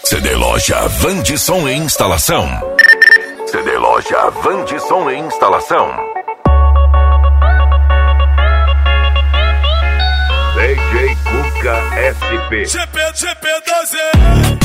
CD Loja Vande Som e Instalação. CD Loja Vande Som e Instalação. DJ Cuca SP. GP12.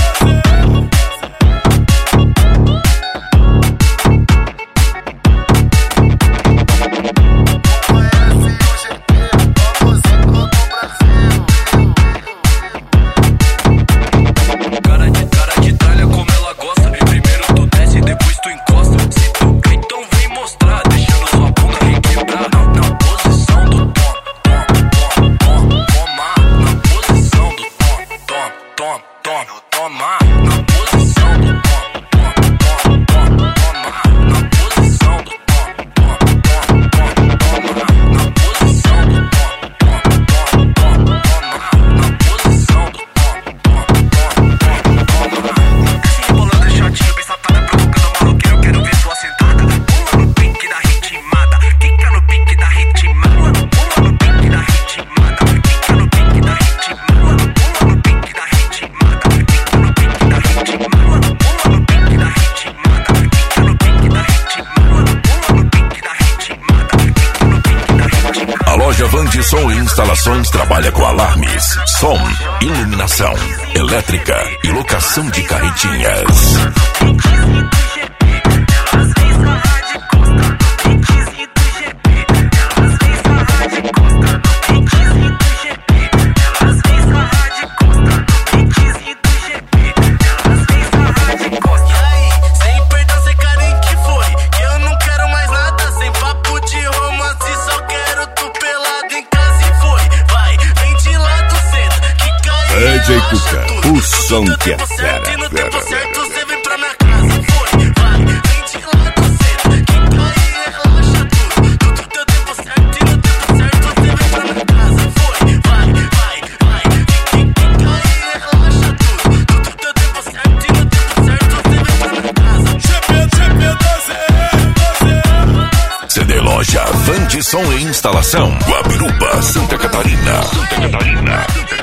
Vande Som e Instalações trabalha com alarmes, som, iluminação, elétrica e locação de carretinhas. DJ Cuca, o som que é fera. CD Loja Vande Som e Instalação, Guabiruba, Santa Catarina.